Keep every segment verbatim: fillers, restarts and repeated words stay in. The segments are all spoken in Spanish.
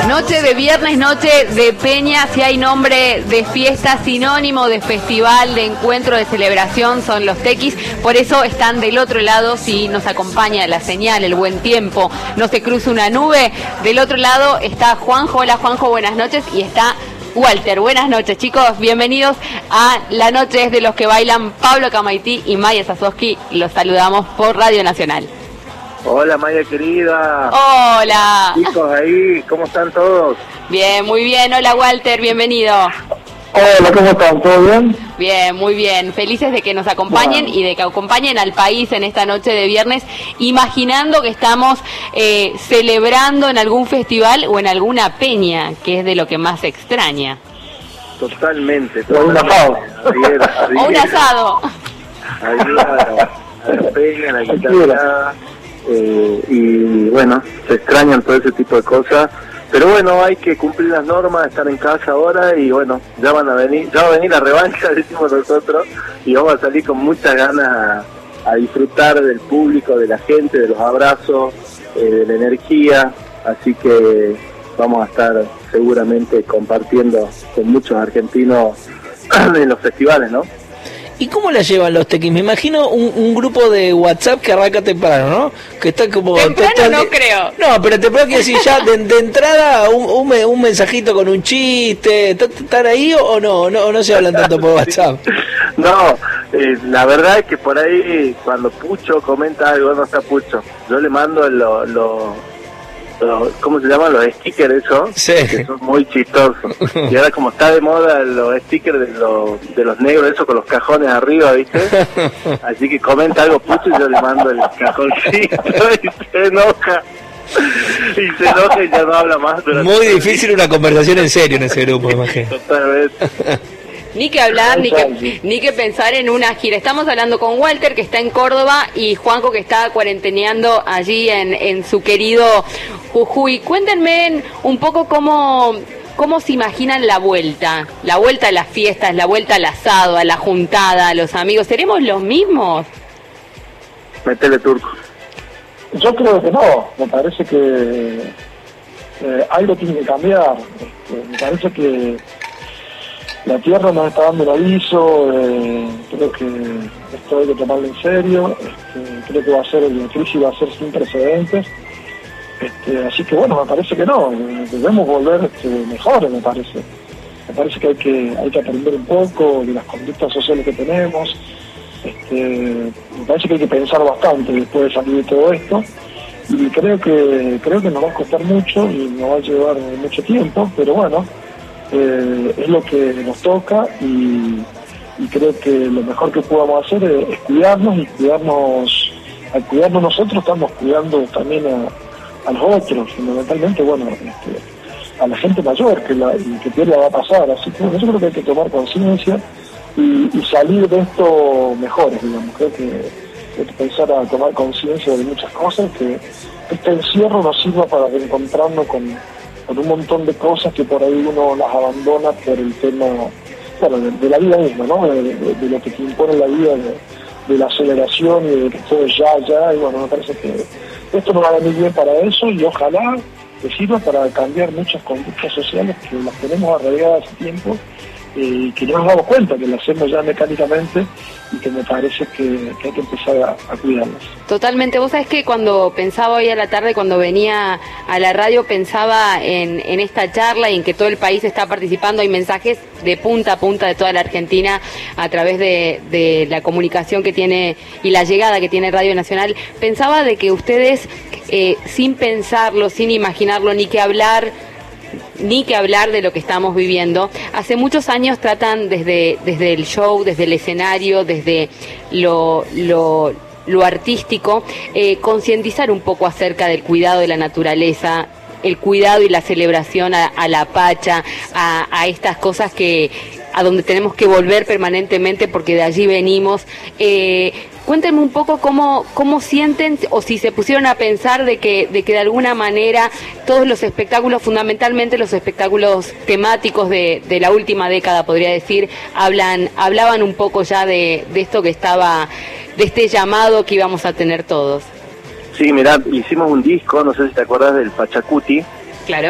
Noche de viernes, noche de peña, si hay nombre de fiesta, sinónimo de festival, de encuentro, de celebración, son los tequis. Por eso están del otro lado, si nos acompaña la señal, el buen tiempo, no se cruza una nube. Del otro lado está Juanjo. Hola Juanjo, buenas noches. Y está Walter. Buenas noches, chicos. Bienvenidos a La Noche es de los que bailan. Pablo Camaití y Maya Sasowski. Los saludamos por Radio Nacional. Hola Maya querida. Hola. Chicos ahí, ¿cómo están todos? Bien, muy bien. Hola Walter, bienvenido. Hola, ¿cómo están? ¿Todo bien? Bien, muy bien. Felices de que nos acompañen bueno. y de que acompañen al país en esta noche de viernes, imaginando que estamos eh, celebrando en algún festival o en alguna peña, que es de lo que más se extraña. Totalmente. O un asado. Ayer, ayer, o un asado. Ayer a la peña, a la guitarra. Eh, y bueno, se extrañan todo ese tipo de cosas, pero bueno, hay que cumplir las normas, estar en casa ahora y bueno, ya van a venir, ya va a venir la revancha, decimos nosotros, y vamos a salir con muchas ganas a, a disfrutar del público, de la gente, de los abrazos, eh, de la energía, así que vamos a estar seguramente compartiendo con muchos argentinos en los festivales, ¿no? ¿Y cómo la llevan los tequis? Me imagino un, un grupo de WhatsApp que arranca temprano, ¿no? Que está como... Temprano está, no creo. No, pero temprano quiere decir ya de, de entrada un, un, un mensajito con un chiste. ¿Están ahí o no? ¿O no, o no se hablan tanto por WhatsApp? No, eh, la verdad es que por ahí cuando Pucho comenta algo, no está Pucho. Yo le mando los... Lo, lo, ¿cómo se llaman? Los stickers esos, sí. Que son muy chistosos. Y ahora como está de moda los stickers de los, de los negros, esos con los cajones arriba, ¿viste? Así que comenta algo Pucho y yo le mando el cajoncito y se enoja. Y se enoja y ya no habla más. Muy difícil una conversación en serio en ese grupo, imagino. Totalmente. Ni que hablar, ni que, ni que pensar en una gira. Estamos hablando con Walter, que está en Córdoba, y Juanjo, que está cuarenteneando allí en, en su querido Jujuy. Cuéntenme un poco cómo, cómo se imaginan la vuelta. La vuelta a las fiestas, la vuelta al asado, a la juntada, a los amigos. ¿Seremos los mismos? Métele turco. Yo creo que no. Me parece que eh, algo tiene que cambiar. Este, me parece que la Tierra nos está dando un aviso, eh, creo que esto hay que tomarlo en serio, este, creo que va a ser, la crisis va a ser sin precedentes, este, así que bueno, me parece que no, eh, debemos volver este, mejores, me parece. Me parece que hay que hay que aprender un poco de las conductas sociales que tenemos, este, me parece que hay que pensar bastante después de salir de todo esto, y creo que creo que nos va a costar mucho y nos va a llevar mucho tiempo, pero bueno, Eh, es lo que nos toca y, y creo que lo mejor que podamos hacer es, es cuidarnos y cuidarnos, al cuidarnos nosotros estamos cuidando también a, a los otros, fundamentalmente, bueno, este, a la gente mayor que la que peor la va a pasar, así que bueno, yo creo que hay que tomar conciencia y, y salir de esto mejores, digamos, creo que hay que pensar a tomar conciencia de muchas cosas, que este encierro nos sirva para reencontrarnos con con un montón de cosas que por ahí uno las abandona por el tema, bueno, de, de la vida misma, ¿no? De, de, de lo que te impone la vida, de, de la aceleración y de que todo es ya, ya, y bueno, me parece que esto nos va a venir bien para eso y ojalá que sirva para cambiar muchas conductas sociales que las tenemos arraigadas hace tiempo y eh, que no nos damos cuenta que las hacemos ya mecánicamente y que me parece que, que hay que empezar a, a cuidarlas. Totalmente. Vos sabés que cuando pensaba hoy a la tarde, cuando venía a la radio, pensaba en, en esta charla y en que todo el país está participando. Hay mensajes de punta a punta de toda la Argentina a través de, de la comunicación que tiene y la llegada que tiene Radio Nacional. Pensaba de que ustedes, eh, sin pensarlo, sin imaginarlo, ni que hablar... ni que hablar de lo que estamos viviendo. Hace muchos años tratan desde, desde el show, desde el escenario, desde lo, lo, lo artístico, eh, concientizar un poco acerca del cuidado de la naturaleza, el cuidado y la celebración a, a la pacha, a, a estas cosas que a donde tenemos que volver permanentemente porque de allí venimos. Eh, Cuéntenme un poco cómo, cómo sienten o si se pusieron a pensar de que, de que de alguna manera todos los espectáculos, fundamentalmente los espectáculos temáticos de, de la última década, podría decir, hablan, hablaban un poco ya de, de esto que estaba, de este llamado que íbamos a tener todos. Sí, mirá, hicimos un disco, no sé si te acordás del Pachacuti. Claro.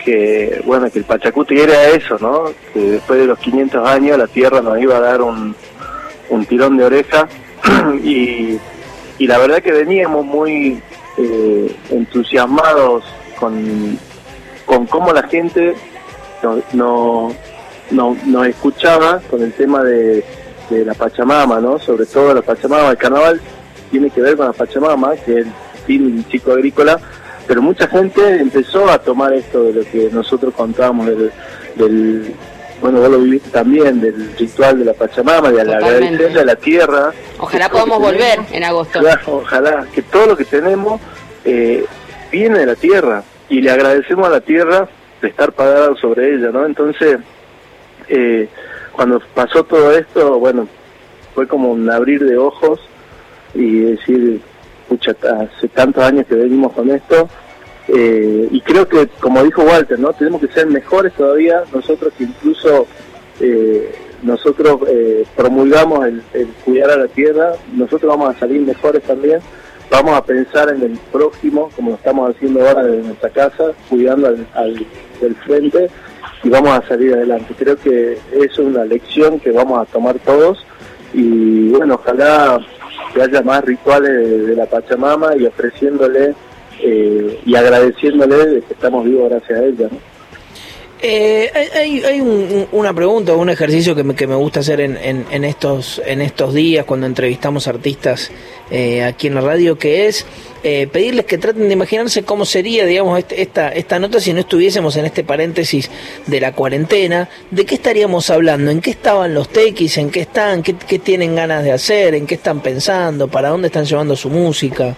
que, bueno, que el Pachacuti era eso, ¿no? Que después de los quinientos años la tierra nos iba a dar un, un tirón de oreja y, y la verdad que veníamos muy eh, entusiasmados con, con cómo la gente nos no, no, no escuchaba con el tema de, de la Pachamama, ¿no? Sobre todo la Pachamama, el carnaval tiene que ver con la Pachamama, que es el fin chico agrícola, pero mucha gente empezó a tomar esto de lo que nosotros contábamos del, del bueno, vos lo viviste también, del ritual de la Pachamama, de agradecerle a la tierra. Ojalá podamos volver en agosto. Claro, ojalá, que todo lo que tenemos eh, viene de la tierra, y le agradecemos a la tierra de estar parado sobre ella, ¿no? Entonces, eh, cuando pasó todo esto, bueno, fue como un abrir de ojos y decir, pucha, hace tantos años que venimos con esto, eh, y creo que, como dijo Walter, ¿no? Tenemos que ser mejores todavía, nosotros que incluso eh, nosotros eh, promulgamos el, el cuidar a la tierra, nosotros vamos a salir mejores también, vamos a pensar en el próximo, como lo estamos haciendo ahora desde nuestra casa, cuidando al, al del frente, y vamos a salir adelante. Creo que es una lección que vamos a tomar todos, y bueno, ojalá que haya más rituales de, de la Pachamama, y ofreciéndole eh, y agradeciéndole de que estamos vivos gracias a ella, ¿no? Eh, hay hay un, una pregunta, un ejercicio que me, que me gusta hacer en, en, en estos en estos días cuando entrevistamos artistas eh, aquí en la radio, que es eh, pedirles que traten de imaginarse cómo sería, digamos, este, esta esta nota si no estuviésemos en este paréntesis de la cuarentena. ¿De qué estaríamos hablando? ¿En qué estaban los tequis? ¿En qué están? ¿Qué, qué tienen ganas de hacer? ¿En qué están pensando? ¿Para dónde están llevando su música?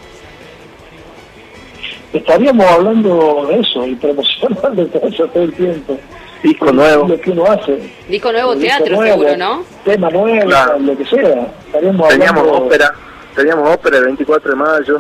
Estaríamos hablando de eso y promocionando eso todo el tiempo. Disco nuevo. Lo que uno hace. Disco nuevo, Disco teatro nuevo, seguro, ¿no? Tema nuevo, claro. Lo que sea. Estaríamos teníamos hablando... ópera, teníamos ópera el veinticuatro de mayo.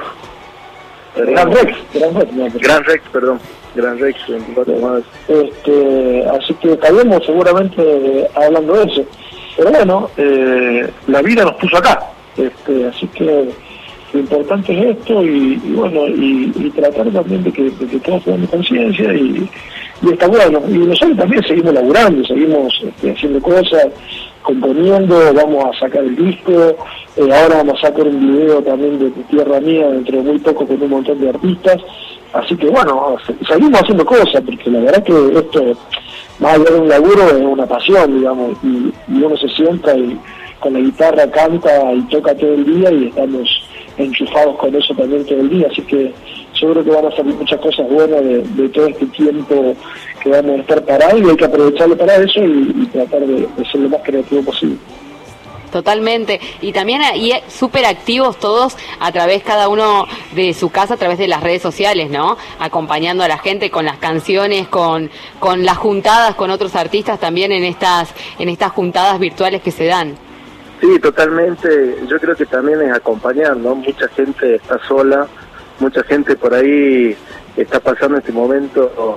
Gran Rex, Gran Rex, no, Gran Rex, perdón. Gran Rex, veinticuatro de mayo. Este, así que estaríamos seguramente hablando de eso. Pero bueno, eh, la vida nos puso acá. Este, así que lo importante es esto y, y bueno, y, y tratar también de que, de que todos tengamos conciencia y, y está bueno. Y nosotros también seguimos laburando, seguimos este, haciendo cosas, componiendo, vamos a sacar el disco, eh, ahora vamos a sacar un video también de Tierra Mía dentro de muy poco con un montón de artistas. Así que bueno, seguimos haciendo cosas, porque la verdad que esto, más allá de un laburo, es una pasión, digamos, y, y uno se sienta y con la guitarra canta y toca todo el día y estamos enchufados con eso también todo el día, así que yo creo que van a salir muchas cosas buenas de, de todo este tiempo que vamos a estar parados, y hay que aprovecharlo para eso y, y tratar de, de ser lo más creativo posible. Totalmente, y también y súper activos todos a través, cada uno de su casa, a través de las redes sociales, ¿no? Acompañando a la gente con las canciones, con con las juntadas con otros artistas también en estas en estas juntadas virtuales que se dan. Sí, totalmente. Yo creo que también es acompañar, ¿no? Mucha gente está sola, mucha gente por ahí está pasando este momento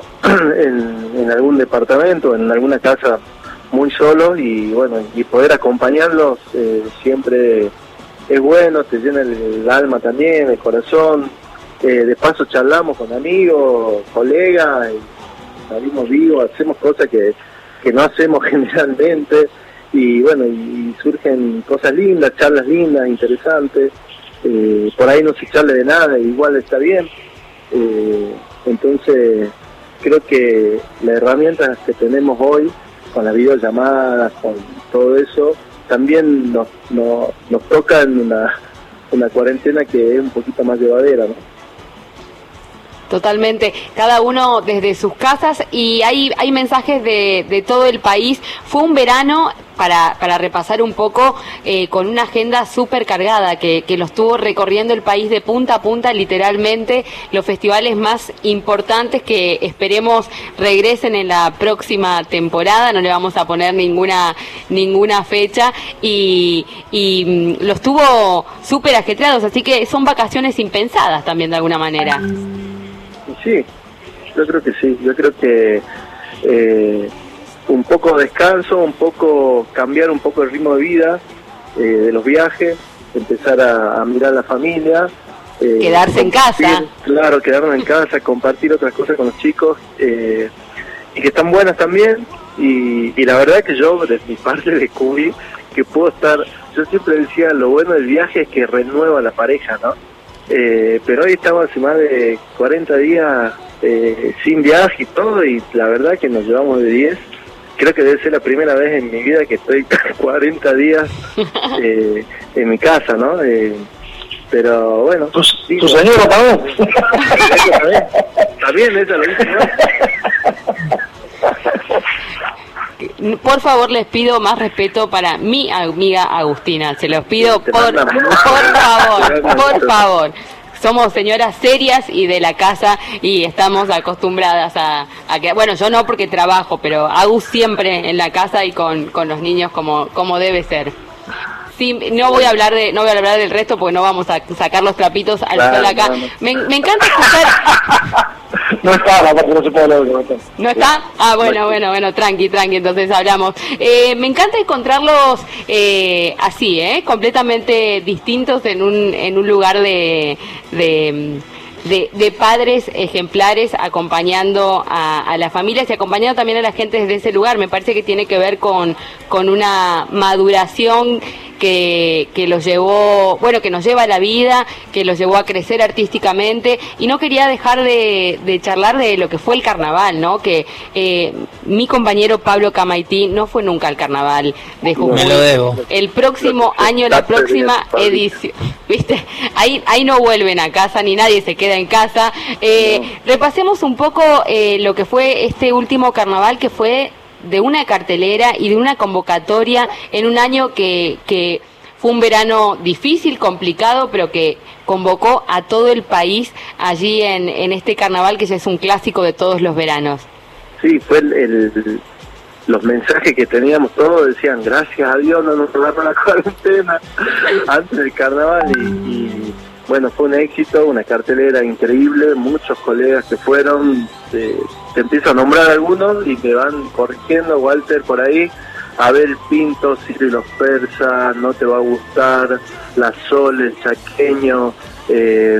en, en algún departamento, en alguna casa muy solo, y bueno, y poder acompañarlos eh, siempre es bueno, te llena el, el alma también, el corazón. Eh, de paso charlamos con amigos, colegas, y salimos vivos, hacemos cosas que, que no hacemos generalmente. Y bueno, y surgen cosas lindas, charlas lindas, interesantes, eh, por ahí no se charla de nada, igual está bien. Eh, entonces, creo que las herramientas que tenemos hoy, con las videollamadas, con todo eso, también nos, nos, nos toca en una, una cuarentena que es un poquito más llevadera, ¿no? Totalmente, cada uno desde sus casas, y hay hay mensajes de, de todo el país. Fue un verano, para, para repasar un poco, eh, con una agenda súper cargada, que, que lo estuvo recorriendo el país de punta a punta, literalmente, los festivales más importantes que esperemos regresen en la próxima temporada. No le vamos a poner ninguna ninguna fecha, y, y lo estuvo súper ajetreados, así que son vacaciones impensadas también de alguna manera. Sí, yo creo que sí, yo creo que eh, un poco de descanso, un poco cambiar un poco el ritmo de vida, eh, de los viajes, empezar a, a mirar a la familia. Eh, quedarse en casa. Claro, quedarnos en casa, compartir otras cosas con los chicos. Eh, y que están buenas también, y, y la verdad que yo, de mi parte, descubrí que puedo estar, yo siempre decía, lo bueno del viaje es que renueva la pareja, ¿no? Eh, pero hoy estamos hace más de cuarenta días eh, sin viaje y todo, y la verdad que nos llevamos de diez. Creo que debe ser la primera vez en mi vida que estoy cuarenta días eh, en mi casa, ¿no? Eh, pero bueno. ¿Tu, sí, tu señora también? También, también esa lo hice yo. Por favor, les pido más respeto para mi amiga Agustina. Se los pido por, por favor, por favor. Somos señoras serias y de la casa y estamos acostumbradas a, a que, bueno, yo no porque trabajo, pero Agus siempre en la casa y con, con los niños como, como debe ser. Sí, no voy a hablar de no voy a hablar del resto porque no vamos a sacar los trapitos al Claro, sol acá. no, no. Me, me encanta escuchar. No está, la parte no se puede hablar de que ¿No está? Ah, bueno, bueno, bueno, tranqui, tranqui, entonces hablamos. Eh, me encanta encontrarlos eh, así, ¿eh? Completamente distintos en un en un lugar de... de De, de padres ejemplares acompañando a, a las familias y acompañando también a la gente desde ese lugar. Me parece que tiene que ver con, con una maduración que, que los llevó, bueno, que nos lleva a la vida, que los llevó a crecer artísticamente, y no quería dejar de, de charlar de lo que fue el carnaval, ¿no? Que eh, mi compañero Pablo Camaití no fue nunca al carnaval de Jujuy. Me lo debo. El próximo año, la próxima edición, ¿viste? Ahí, ahí no vuelven a casa, ni nadie se queda en casa. Eh, no. Repasemos un poco eh, lo que fue este último carnaval, que fue de una cartelera y de una convocatoria en un año que, que fue un verano difícil, complicado, pero que convocó a todo el país allí en, en este carnaval que ya es un clásico de todos los veranos. Sí, fue el, el los mensajes que teníamos todos decían gracias a Dios no nos agarró la cuarentena antes del carnaval, y, y bueno, fue un éxito, una cartelera increíble, muchos colegas que fueron, te, te empiezo a nombrar algunos y me van corrigiendo, Walter por ahí, Abel Pinto, Ciro y los Persas, No te va a gustar, La Sol, El Chaqueño, eh,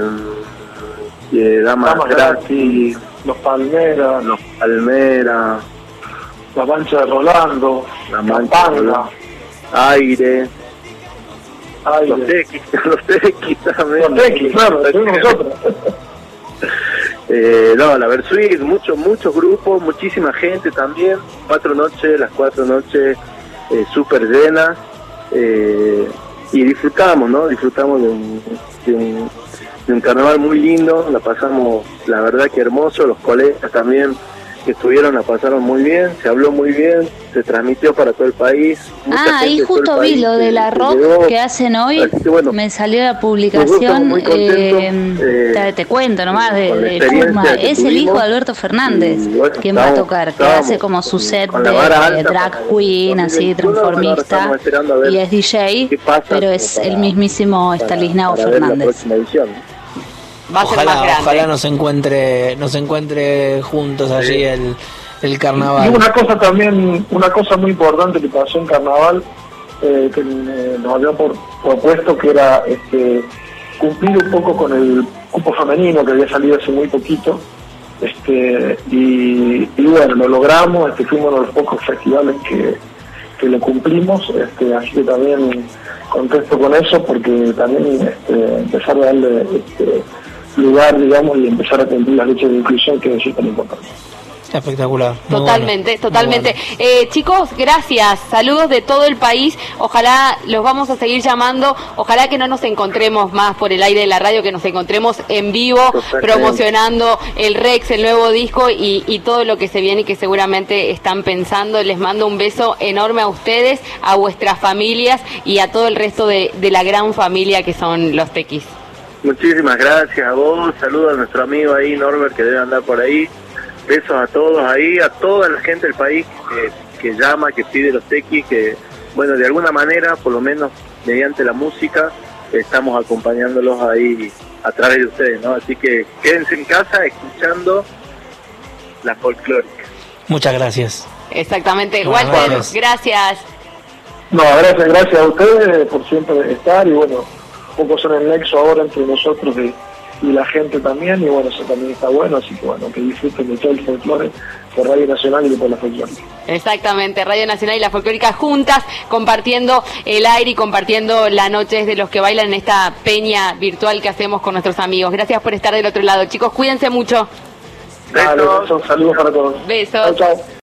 eh, Damas Gratis, Los Palmeras, Los Palmeras, La Mancha de Rolando, La Mancha de Rolando, Aire, Aire. Los Tequis, los Tequis también. Los Tequis, claro, tenemos nosotros. Eh, no, la Versuit, muchos, muchos grupos, muchísima gente también, cuatro noches, las cuatro noches eh, súper llenas, eh, y disfrutamos, ¿no? Disfrutamos de un, de, un, de un carnaval muy lindo, la pasamos, la verdad que hermoso, los colegas también que estuvieron la pasaron muy bien, se habló muy bien, se transmitió para todo el país. Ah, ahí justo vi lo de la rock que, que hacen hoy, que, bueno, me salió la publicación, eh, eh, te, te cuento nomás de, de forma, es el hijo de Alberto Fernández, y, bueno, quien va a tocar, que hace como su set de, de drag queen, así transformista, y es D J, pero es el mismísimo Estanislao Fernández. Va a ser ojalá, más grande. Ojalá nos encuentre, nos encuentre juntos allí el, el carnaval. Y una cosa también, una cosa muy importante que pasó en carnaval, eh, que eh, nos había por, propuesto, que era este, cumplir un poco con el cupo femenino que había salido hace muy poquito, este, y, y bueno, lo logramos, este, fuimos uno de los pocos festivales que, que lo cumplimos, este, así que también contento con eso, porque también este, empezar a darle este, lugar, digamos, y empezar a cumplir las leyes de inclusión, que es tan importante. Espectacular. Totalmente, bueno, totalmente. Bueno. Eh, chicos, gracias. Saludos de todo el país. Ojalá los vamos a seguir llamando. Ojalá que no nos encontremos más por el aire de la radio, que nos encontremos en vivo, promocionando el Rex, el nuevo disco y, y todo lo que se viene y que seguramente están pensando. Les mando un beso enorme a ustedes, a vuestras familias y a todo el resto de, de la gran familia que son los Tequis. Muchísimas gracias a vos. Saludos a nuestro amigo ahí, Norbert, que debe andar por ahí. Besos a todos ahí, a toda la gente del país que, que llama, que pide los Tequis, que, bueno, de alguna manera, por lo menos mediante la música, estamos acompañándolos ahí a través de ustedes, ¿no? Así que quédense en casa escuchando la folclórica. Muchas gracias. Exactamente. Bueno, Walter, gracias. gracias. No, gracias, gracias a ustedes por siempre estar, y bueno, un poco son el nexo ahora entre nosotros de, y la gente también, y bueno, eso también está bueno, así que bueno, que disfruten de todo el folclore por Radio Nacional y por la Folclórica. Exactamente, Radio Nacional y la Folclórica juntas, compartiendo el aire y compartiendo la noche de los que bailan en esta peña virtual que hacemos con nuestros amigos. Gracias por estar del otro lado, chicos, cuídense mucho. Besos. Dale, besos, saludos para todos. Besos. Chao, chao.